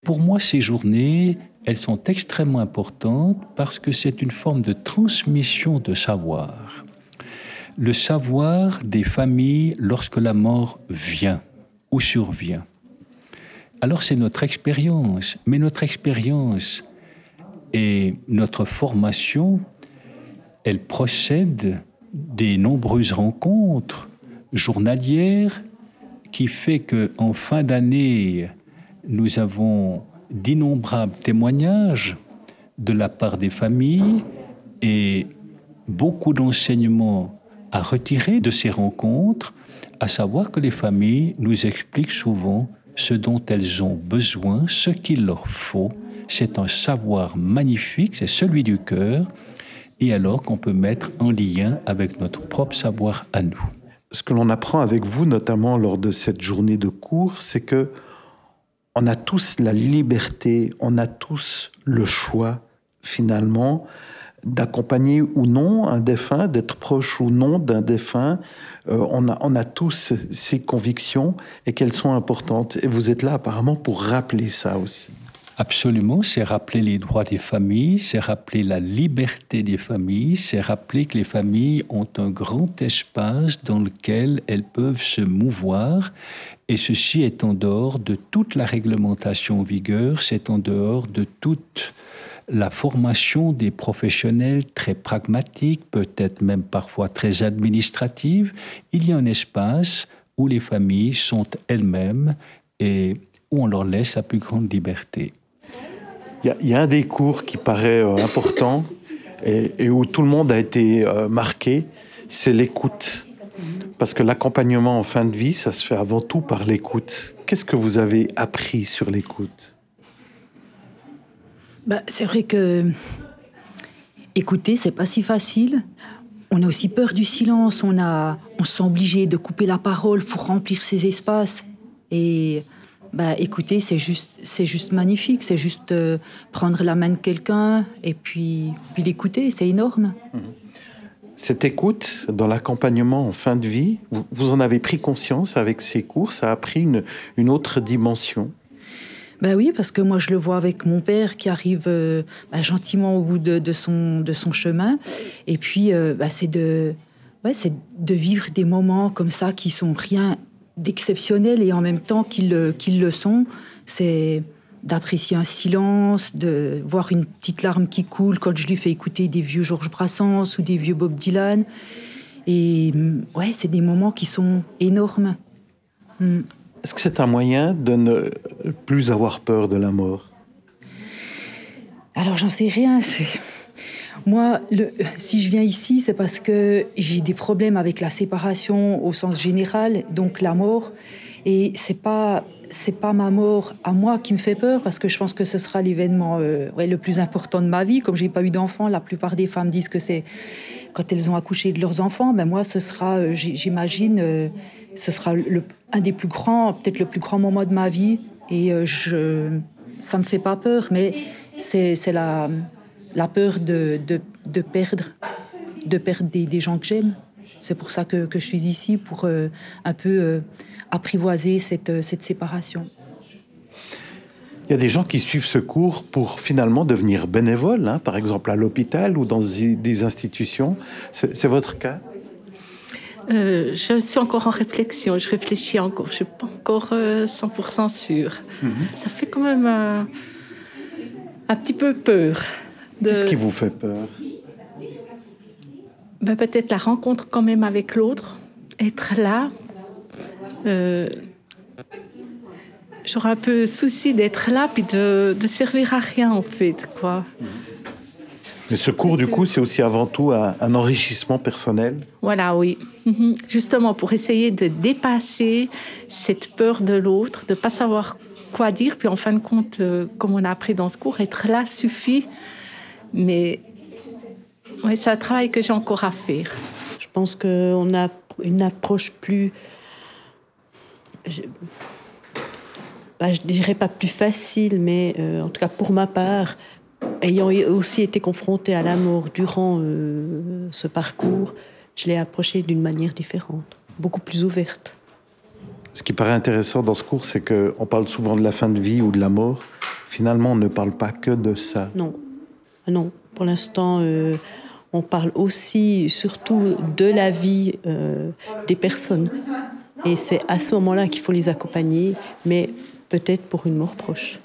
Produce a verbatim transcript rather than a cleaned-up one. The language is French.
Pour moi, ces journées, elles sont extrêmement importantes parce que c'est une forme de transmission de savoir. Le savoir des familles lorsque la mort vient ou survient. Alors c'est notre expérience, mais notre expérience et notre formation, elle procède des nombreuses rencontres journalières qui fait qu'en fin d'année, nous avons d'innombrables témoignages de la part des familles et beaucoup d'enseignements à retirer de ces rencontres, à savoir que les familles nous expliquent souvent ce dont elles ont besoin, ce qu'il leur faut. C'est un savoir magnifique, c'est celui du cœur, et alors qu'on peut mettre en lien avec notre propre savoir à nous. Ce que l'on apprend avec vous, notamment lors de cette journée de cours, c'est que on a tous la liberté, on a tous le choix, finalement, d'accompagner ou non un défunt, d'être proche ou non d'un défunt. Euh, on a, on a tous ces convictions et qu'elles sont importantes. Et vous êtes là apparemment pour rappeler ça aussi. Absolument, c'est rappeler les droits des familles, c'est rappeler la liberté des familles, c'est rappeler que les familles ont un grand espace dans lequel elles peuvent se mouvoir, et ceci est en dehors de toute la réglementation en vigueur, c'est en dehors de toute la formation des professionnels très pragmatiques, peut-être même parfois très administrative. Il y a un espace où les familles sont elles-mêmes et où on leur laisse la plus grande liberté. Il y, y a un des cours qui paraît euh, important et, et où tout le monde a été euh, marqué, c'est l'écoute. Parce que l'accompagnement en fin de vie, ça se fait avant tout par l'écoute. Qu'est-ce que vous avez appris sur l'écoute ? Bah, c'est vrai que écouter, c'est pas si facile. On a aussi peur du silence. On, a, on se sent obligé de couper la parole pour remplir ces espaces. Et bah, écouter, c'est juste, c'est juste magnifique. C'est juste euh, prendre la main de quelqu'un et puis, puis l'écouter. C'est énorme. Cette écoute dans l'accompagnement en fin de vie, vous, vous en avez pris conscience avec ces cours, ça a pris une, une autre dimension. Ben oui, parce que moi, je le vois avec mon père qui arrive euh, bah, gentiment au bout de, de, son, de son chemin. Et puis, euh, bah, c'est, de, ouais, c'est de vivre des moments comme ça qui sont rien d'exceptionnel et en même temps qu'ils, qu'ils le sont. C'est d'apprécier un silence, de voir une petite larme qui coule quand je lui fais écouter des vieux Georges Brassens ou des vieux Bob Dylan. Et ouais, c'est des moments qui sont énormes. Mm. Est-ce que c'est un moyen de ne plus avoir peur de la mort ? Alors, j'en sais rien. C'est... Moi, le... si je viens ici, c'est parce que j'ai des problèmes avec la séparation au sens général, donc la mort. Et c'est pas, c'est pas ma mort à moi qui me fait peur, parce que je pense que ce sera l'événement euh, ouais, le plus important de ma vie. Comme j'ai pas eu d'enfants, la plupart des femmes disent que c'est quand elles ont accouché de leurs enfants. Ben moi, ce sera, euh, j'imagine, euh, ce sera le, un des plus grands, peut-être le plus grand moment de ma vie. Et euh, je, ça me fait pas peur, mais c'est, c'est la, la peur de, de, de perdre, de perdre des, des gens que j'aime. C'est pour ça que, que je suis ici, pour euh, un peu euh, apprivoiser cette, cette séparation. Il y a des gens qui suivent ce cours pour finalement devenir bénévoles, hein, par exemple à l'hôpital ou dans des institutions. C'est, c'est votre cas ? euh, Je suis encore en réflexion, je réfléchis encore, je ne suis pas encore euh, cent pour cent sûre. Mm-hmm. Ça fait quand même un, un petit peu peur. De... Qu'est-ce qui vous fait peur ? Ben, peut-être la rencontre quand même avec l'autre, être là. Euh, j'aurais un peu souci d'être là puis de, de servir à rien en fait, quoi. Mais ce cours, du coup, c'est aussi avant tout un, un enrichissement personnel. Voilà, oui. Mm-hmm. Justement, pour essayer de dépasser cette peur de l'autre, de ne pas savoir quoi dire. Puis en fin de compte, euh, comme on a appris dans ce cours, être là suffit. Mais ouais, c'est un travail que j'ai encore à faire. Je pense qu'on a une approche plus... Je... Bah, je dirais pas plus facile, mais euh, en tout cas pour ma part, ayant aussi été confrontée à la mort durant euh, ce parcours, je l'ai approchée d'une manière différente, beaucoup plus ouverte. Ce qui paraît intéressant dans ce cours, c'est qu'on parle souvent de la fin de vie ou de la mort, finalement, on ne parle pas que de ça. Non, non. Pour l'instant, euh, on parle aussi, surtout, de la vie euh, des personnes. Et c'est à ce moment-là qu'il faut les accompagner, mais peut-être pour une mort proche.